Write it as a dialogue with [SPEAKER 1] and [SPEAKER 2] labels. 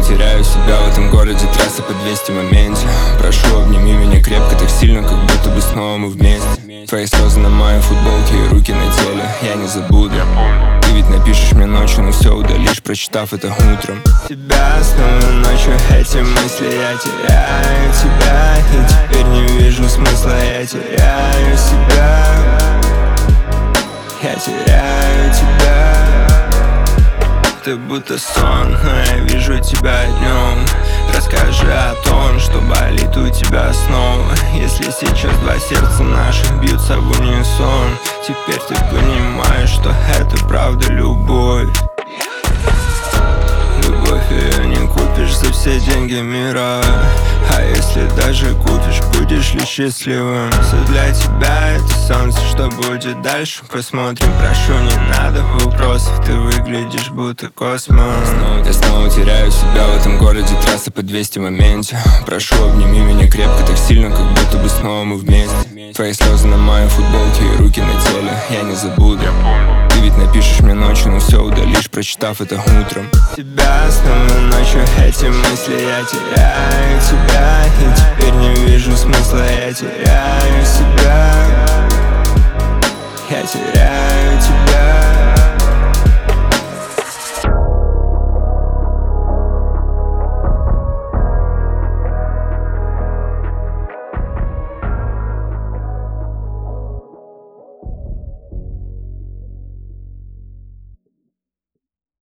[SPEAKER 1] теряю себя в этом городе, трасса по 200 в моменте. Прошу, обними меня крепко, так сильно, как будто бы снова мы вместе. Твои слезы на моей футболке и руки на теле, я не забуду. Ты ведь напишешь мне ночью, но все удалишь, прочитав это утром. Тебя снова ночью, эти мысли, я теряю тебя. И теперь не вижу смысла, я теряю себя. Я теряю тебя. Ты будто сон, но я вижу тебя днем. Расскажи о том, что болит у тебя снова. Если сейчас два сердца наших бьются в унисон, теперь ты понимаешь, что это правда любовь. Любовь ее не купишь за все деньги мира. А если даже купишь, будешь ли счастливым? Все для тебя это солнце, что будет дальше, посмотрим. Прошу, не надо вопросов, ты выглядишь будто космос. Я снова теряю себя в этом городе, трасса по 200 в моменте. Прошу, обними меня крепко, так сильно, как будто бы снова мы вместе. Твои слезы на моей футболке и руки на теле, я не забуду. Ты ведь напишешь мне ночью, но все удалишь, прочитав это утром. Тебя снова ночью, эти мысли, я теряю тебя. И теперь не вижу смысла, я теряю себя. Я теряю тебя.